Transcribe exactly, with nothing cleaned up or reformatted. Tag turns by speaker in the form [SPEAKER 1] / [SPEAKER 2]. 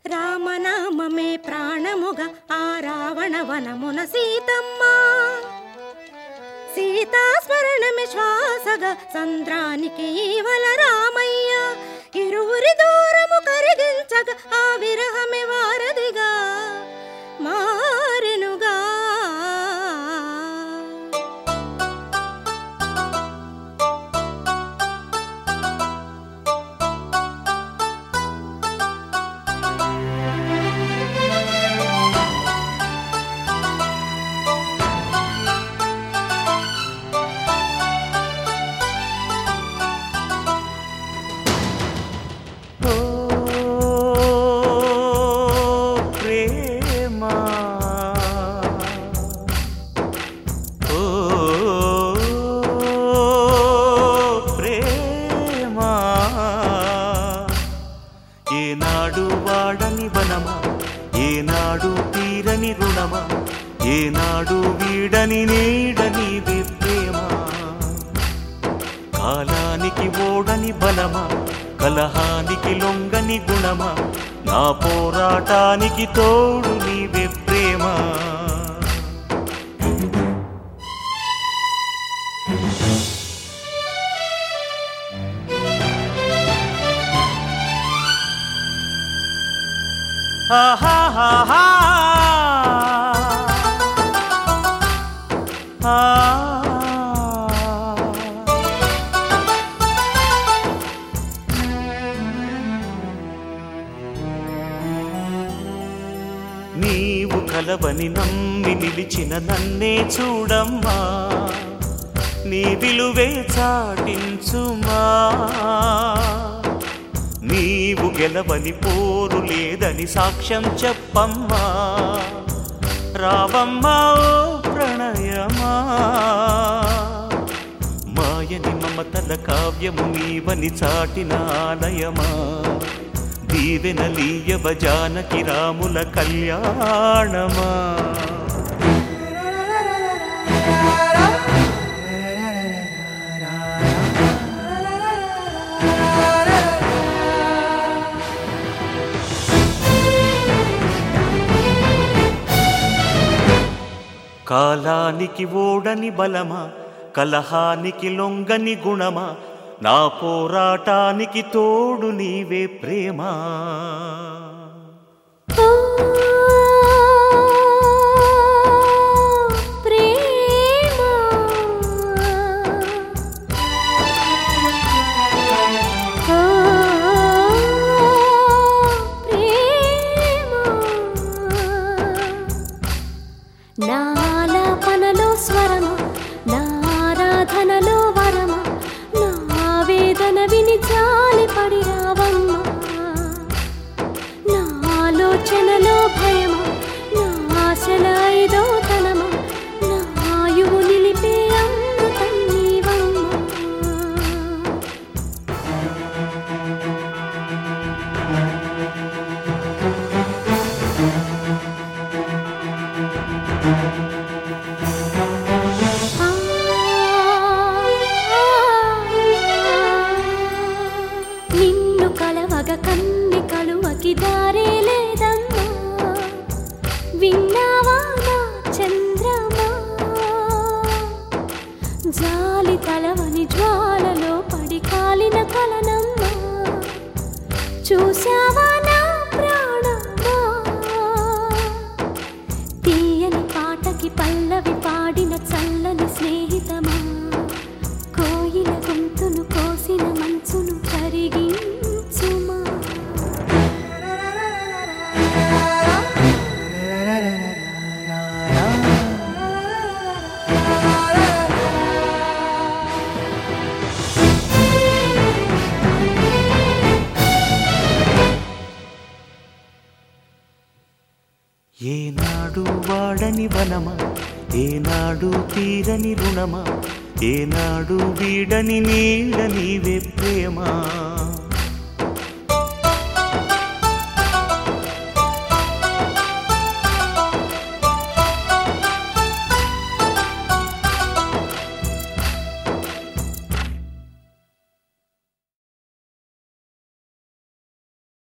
[SPEAKER 1] రామనామమే ప్రాణముగా ఆ రావణ వనమున సీతమ్మ, సీతాస్మరణమే శ్వాసగా సంద్రానికి ఈవల రామయ్య. ఇరువురి దూరము కరిగించగా ఆ విరహమే వారధిగా మారెనుగా.
[SPEAKER 2] ఏనాడు వాడని వనమా, ఏనాడు తీరని రుణమా, ఏనాడు వీడని నీడని ప్రేమ. కాలానికి ఓడని బలమా, కలహానికి లొంగని గుణమా, నా పోరాటానికి తోడు నీవే ప్రేమ. ఆహాహా ఆ నీవు కలవని నమ్మి నిలిచిన నన్నే చూడమ్మా, నీ విలువే చాటించుమా. నీవు గెలవని పోరు లేదని సాక్ష్యం చెప్పమ్మా, రావమ్మా ఓ ప్రణయమా. మాయని మమతల కావ్యము నీవని చాటిన ఆలయమా, దీవెనలీయవ జానకి రాముల కళ్యాణమా. కాలానికి ఓడని బలమా, కలహానికి లొంగని గుణమా, నా పోరాటానికి తోడు నీవే ప్రేమా.
[SPEAKER 1] నాలాపనలో స్వరమా, నారాధనలో వరమా, నా వేదన విని జాలి పడి రావమ్మా. నా ఆలోచనలో భయమా, నా ఆశల ఐదో తనమా, నా ఆయువు నిలిపే అమృతం నీవమ్మా. నిన్ను కలవగ కన్ని కలువకి దారే లేదమ్మా, విన్నావా నా చంద్రమా. జాలి తలవని జ్వాలలో పడి కాలిన కలనమ్మా, చూశావా నా ప్రాణమా. తీయని పాటకి పల్లవి పాడిన చల్లని స్నేహితమా, కోయిల గొంతును కోసిన మంచును కరిగించుమా.
[SPEAKER 2] ఏనాడు వాడని వనమా, ఏనాడు తీరని రుణమా, ఏనాడు వీడని నీడ నీవే ప్రేమా.